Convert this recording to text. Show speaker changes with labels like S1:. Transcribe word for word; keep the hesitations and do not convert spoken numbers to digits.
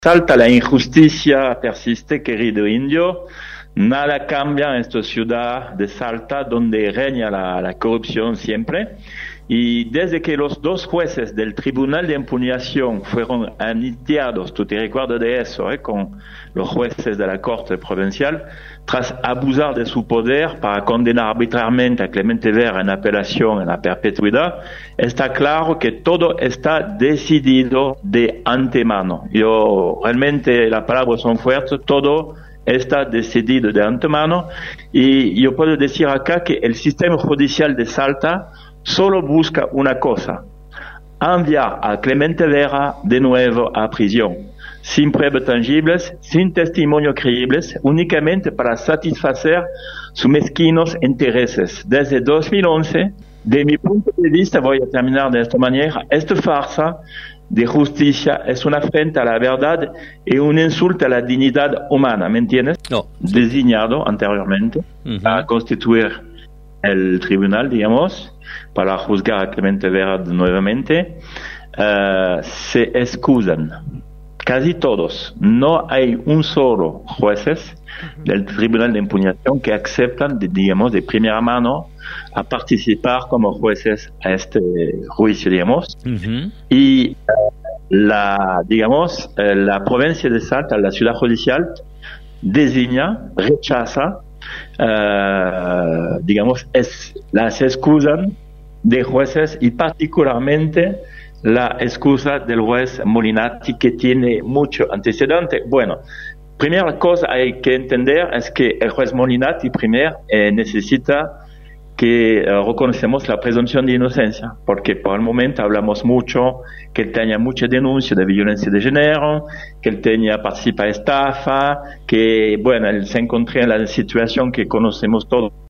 S1: Salta, la injusticia persiste, querido indio. Nada cambia en esta ciudad de Salta, donde reina la, la corrupción siempre. Y desde que los dos jueces del Tribunal de Impugnación fueron anistiados, tú te recuerdas de eso, ¿eh? Con los jueces de la Corte Provincial, tras abusar de su poder para condenar arbitrariamente a Clemente Vera en apelación en la perpetuidad, está claro que todo está decidido de antemano. Yo realmente, las palabras son fuertes, todo está decidido de antemano, y yo puedo decir acá que el sistema judicial de Salta solo busca una cosa: enviar a Clemente Vera de nuevo a prisión, sin pruebas tangibles, sin testimonios creíbles, únicamente para satisfacer sus mezquinos intereses. Desde dos mil once, de mi punto de vista, voy a terminar de esta manera, esta farsa de justicia es una afrenta a la verdad y un insulto a la dignidad humana, ¿me entiendes?
S2: No.
S1: Designado anteriormente uh-huh. a constituir el tribunal, digamos, para juzgar a Clemente Vera nuevamente, uh, se excusan casi todos. No hay un solo jueces uh-huh. del Tribunal de Impugnación que aceptan, de, digamos, de primera mano a participar como jueces a este juicio, digamos. Uh-huh. Y uh, la, digamos, uh, la provincia de Salta, la ciudad judicial, designa, rechaza, Uh, digamos, es, las excusas de jueces y particularmente la excusa del juez Molinatti, que tiene mucho antecedente. Bueno, primera cosa hay que entender es que el juez Molinatti primero eh, necesita que uh, reconocemos la presunción de inocencia, porque por el momento hablamos mucho que él tenía mucha denuncia de violencia de género, que él tenía participa estafa, que bueno, él se encontró en la situación que conocemos todos.